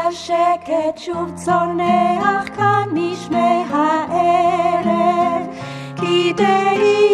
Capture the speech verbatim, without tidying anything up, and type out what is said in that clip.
השקט שוב צונח כאן נשמי הערב, כי דעי